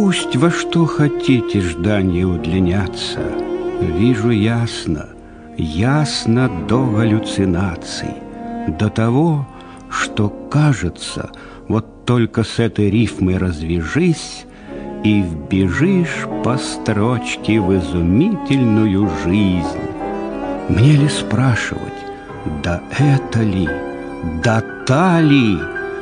Пусть во что хотите ждание удлиняться, вижу ясно, ясно до галлюцинаций, до того, что кажется, вот только с этой рифмой развяжись и вбежишь по строчке в изумительную жизнь. Мне ли спрашивать, да это ли, да та ли?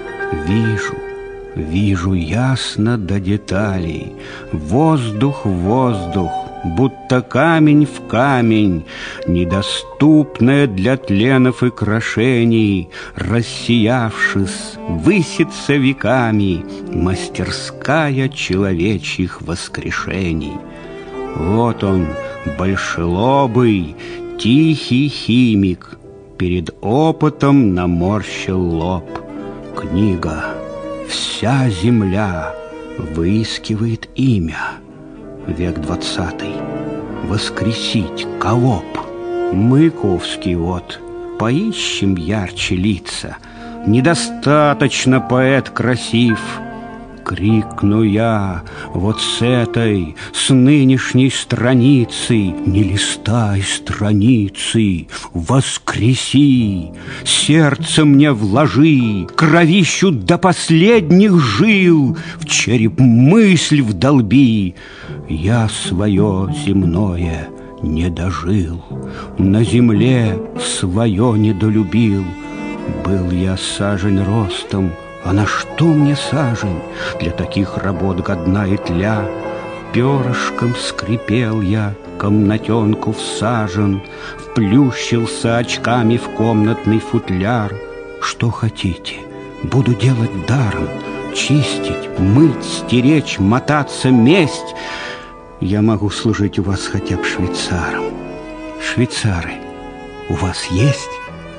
Вижу ясно до деталей. Воздух в воздух, будто камень в камень, недоступная для тленов и крошений, рассиявшись, высится веками мастерская человечьих воскрешений. Вот он, большелобый, тихий химик, перед опытом наморщил лоб. Книга, вся земля выискивает имя. Век 20. Воскресить кого б? Маяковский вот. Поищем ярче лица. Недостаточно поэт красив. Крикну я вот с этой, с нынешней страницы: не листай страницы, воскреси, сердце мне вложи, кровищу до последних жил, в череп мысль вдолби. Я свое земное не дожил, на земле свое недолюбил. Был я сажень ростом, а на что мне сажень? Для таких работ годна и тля. Перышком скрипел я, комнатенку всажен, вплющился очками в комнатный футляр. Что хотите, буду делать даром, чистить, мыть, стеречь, мотаться, месть. Я могу служить у вас хотя бы швейцаром. Швейцары у вас есть?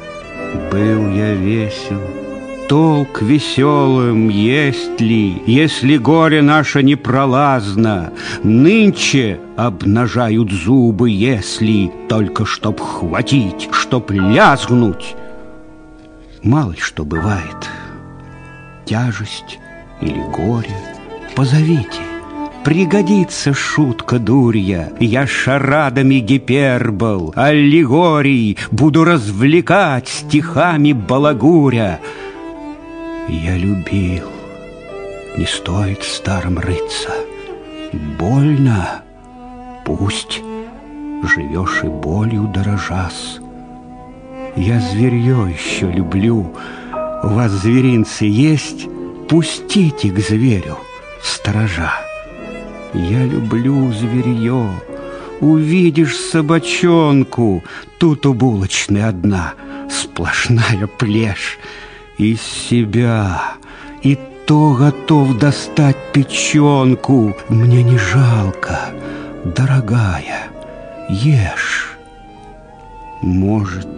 Был я весел, толк веселым есть ли, если горе наше непролазно? Нынче обнажают зубы, если только чтоб хватить, чтоб лязгнуть. Мало ли что бывает, тяжесть или горе, позовите. Пригодится шутка дурья, я шарадами гипербол, аллегорий буду развлекать стихами балагуря. Я любил, не стоит в старом рыться. Больно, пусть, живешь и болью дорожас. Я зверье еще люблю, у вас зверинцы есть? Пустите к зверю сторожа. Я люблю зверье. Увидишь собачонку, тут у булочной одна сплошная плешь. Из себя и то готов достать печенку. Мне не жалко, дорогая, ешь. Может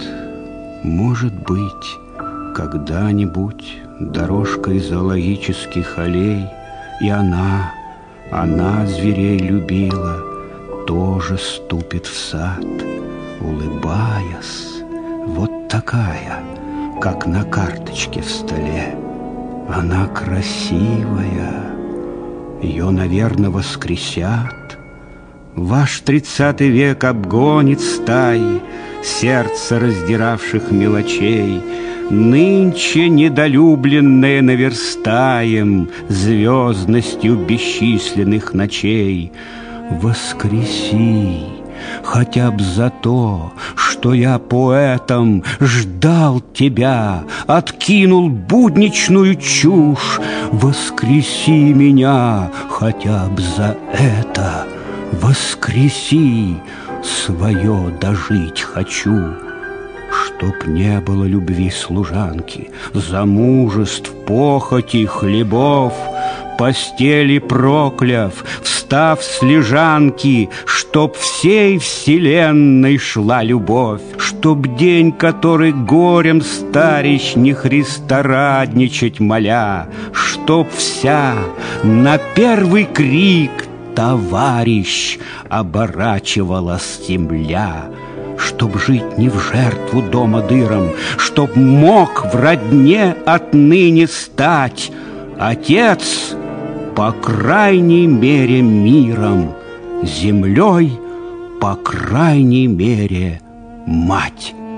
быть, когда-нибудь дорожкой зоологических аллей и она зверей любила, тоже ступит в сад, улыбаясь, вот такая, как на карточке в столе. Она красивая, ее, наверное, воскресят. Ваш 30 век обгонит стаи сердце раздиравших мелочей. Нынче недолюбленное наверстаем звездностью бесчисленных ночей. Воскреси, хотя б за то, что я поэтом ждал тебя, откинул будничную чушь. Воскреси меня хотя б за это, воскреси, свое дожить хочу. Чтоб не было любви служанки, замужеств, похоти, хлебов, постели прокляв, встав с лежанки, чтоб всей вселенной шла любовь, чтоб день, который горем старищ не христорадничать моля, чтоб вся на первый крик «Товарищ!» оборачивалась земля. Чтоб жить не в жертву дома дыром, чтоб мог в родне отныне стать отец по крайней мере, миром, землей, по крайней мере, мать.